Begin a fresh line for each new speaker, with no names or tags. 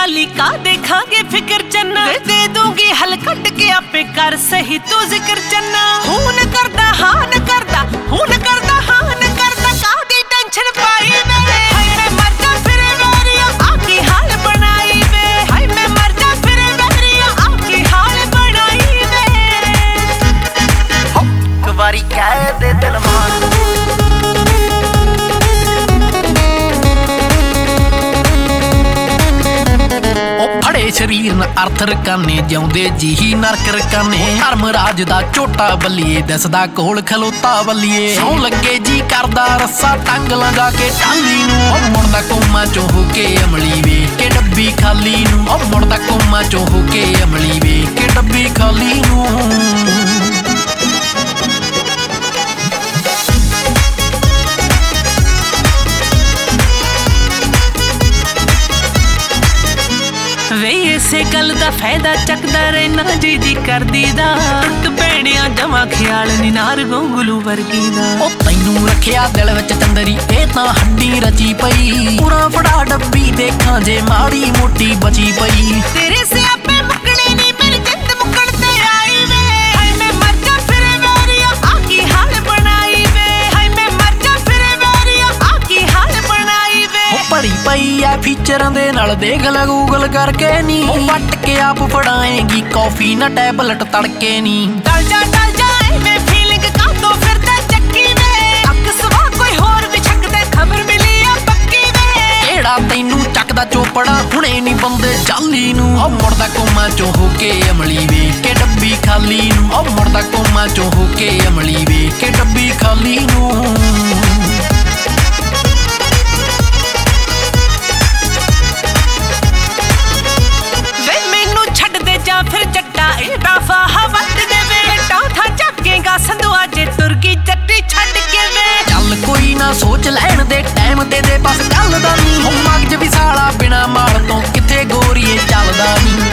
खाली का देखांगे फिक्र चन्ना दे दूंगी हल कट के आपे कर सही तू जिक्र चन्ना खून करदा हाँ न करदा खून करदा हाँ न करदा कादी टेंशन पाई वे हाय मैं मर जा फिर वेरिया आकी हाल बनाई वे हाय मैं मर जा फिर वेरिया आकी हाल बनाई वे
एक बारी कह दे दिल मान शरीर न अर्थ रकाने जिउंदे जी नरक रकाने धर्मराज दा झोटा बल्लीए दसदा कोल खलोता बल्लीए सौ लगे जी करदा रस्सा टंग लगा के टाली नूं मुड़दा कोमा चों हो के अमली वेख के डब्बी खाली नूं मुड़दा कोमा चों हो के अमली वेख के डब्बी खाली नूं
वे इसे गल दा फायदा चकदा रहना जी दी कर दीदा टुट पैणिया जमा ख्याल नी नार गोंगलू वर्गी दा
ओ तैनू रखिया दिल विच चंदरी ए तां हड्डी रची पई पूरा फड़ा डब्बी देखां जे माड़ी मोटी बची पई
तेरे से आपे मुकणे नी मेरी जिंद मुकण ते आई वे हाय मैं मर जा फिर वेरिया आकी हाल बनाई वे हाय मैं मर जा फिर वेरिया आकी हाल बनाई वे
ओ पड़ी पई आ फीचरां दे नाल देख ले गूगल करके नी वट के आप फड़ाएगी कॉफी ना टैबलेट तड़के नी
डल जा मैं फीलिंग का तो फिर ते चक्की में अक सवा कोई होर भी छकदे खबर मिली आ पक्की में
केड़ा तैनू चकदा चोपड़ा हुणे नी बंदे जाली नू ओ मुड़दा कोमा चों हो के अमली वेख के डब्बी खाली नू ओ मुड़दा कोमा चों हो के अमली वेख के डब्बी खाली नू
फिर जट्टा ए दफा हवत दे वे टा था चकेगा संधुआ जे तुरगी जट्टी छड़ के वे
चल कोई ना सोच लैण दे टाइम दे बस गल दा नी मगज भी साला बिना माल तो किथे गोरीए चलदा नी